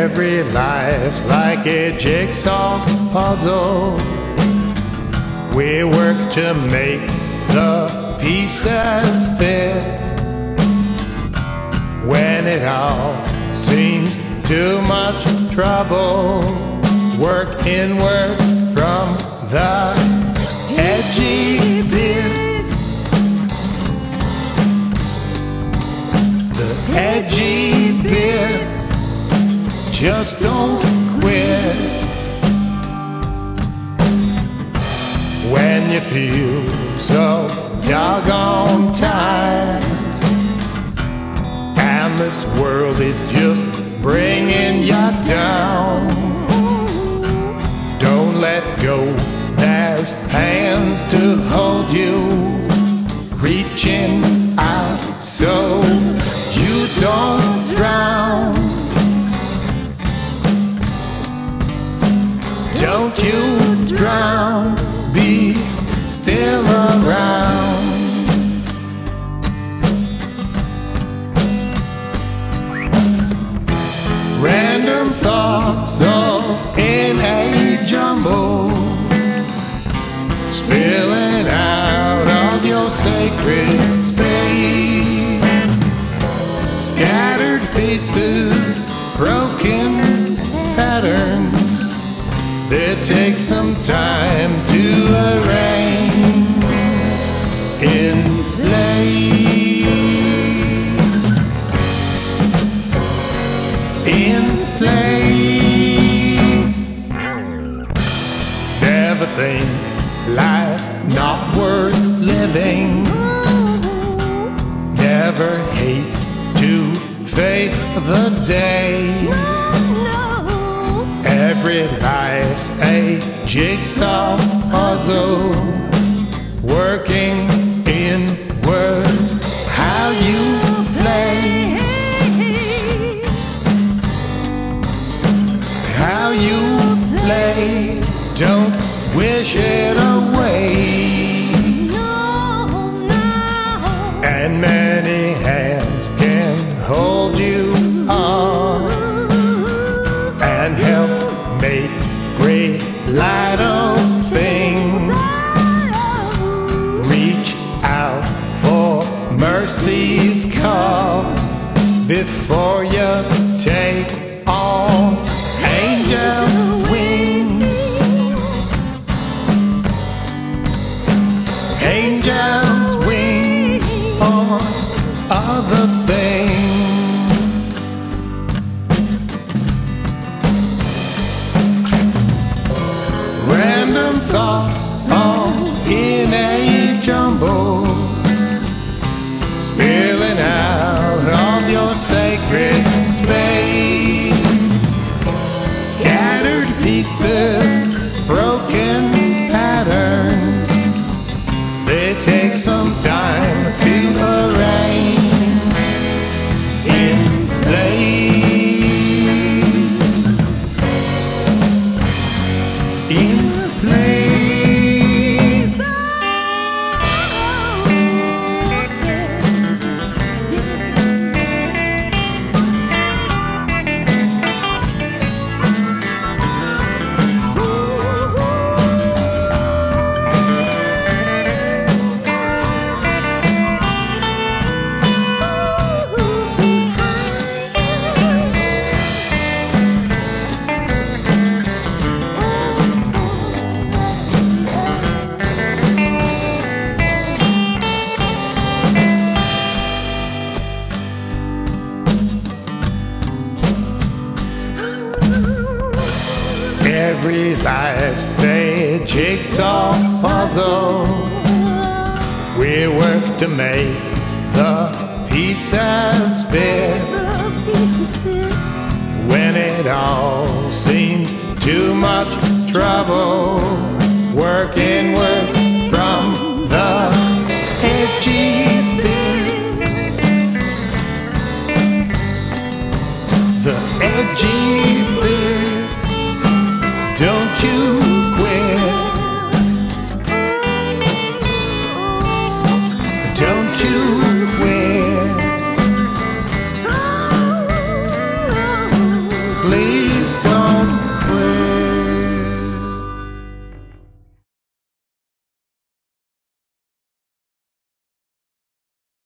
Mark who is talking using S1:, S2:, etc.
S1: Every life's like a jigsaw puzzle. We work to make the pieces fit. When it all seems too much trouble, work inward from the edgy bits. The edgy bits, just don't quit. When you feel so doggone tired, and this world is just bringing you down, don't let go, there's hands to hold you, reaching out so you don't drown. Don't you drown, be still around. Random thoughts all in a jumble, spilling out of your sacred space. Scattered pieces, broken patterns, they take some time to arrange in place. In place. Never think life's not worth living. Never hate to face the day. Every life's a jigsaw puzzle, working inward how you play. How you play, don't wish it away. And many hands can hold you on and help make great light of things. Reach out for mercy's call before you take on angels' wings. Angels' wings on other things. Random thoughts all in a jumble, spilling out of your sacred space. Scattered pieces, broken patterns, they take some time to arrange in place. In place. Every life's a jigsaw puzzle. We work to make the pieces fit. When it all seems too much trouble, work inward from the edgy bits. The edgy bits. Don't you